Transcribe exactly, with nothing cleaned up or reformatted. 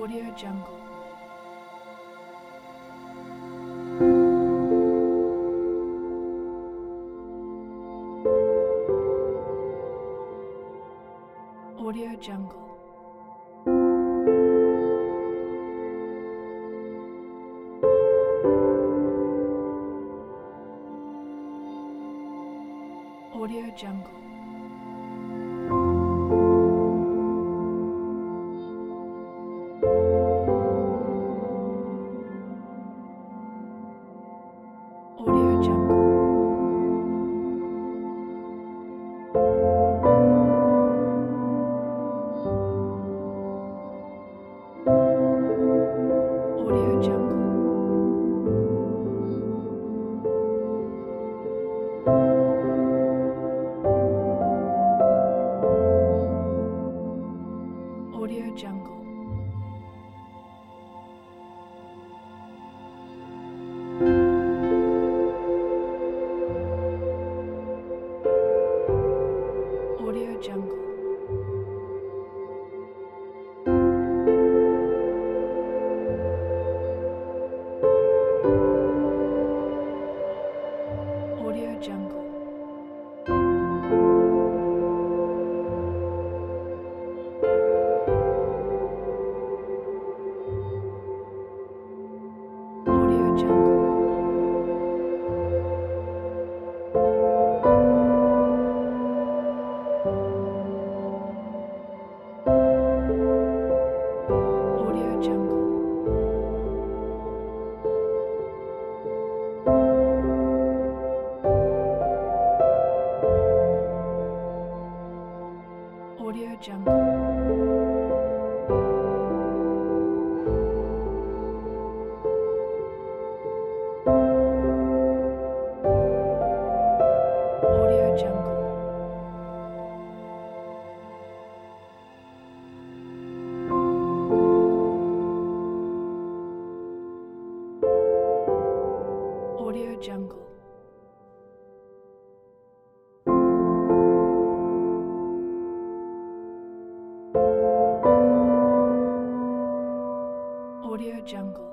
Audio Jungle. Audio Jungle. Audio Jungle. Audio Jungle. Audio Jungle. Audio Jungle. Audio Jungle. Audio Jungle. Audio Jungle. Audio Jungle. Audio Jungle. Audio Jungle. Audio Jungle. Audio Jungle.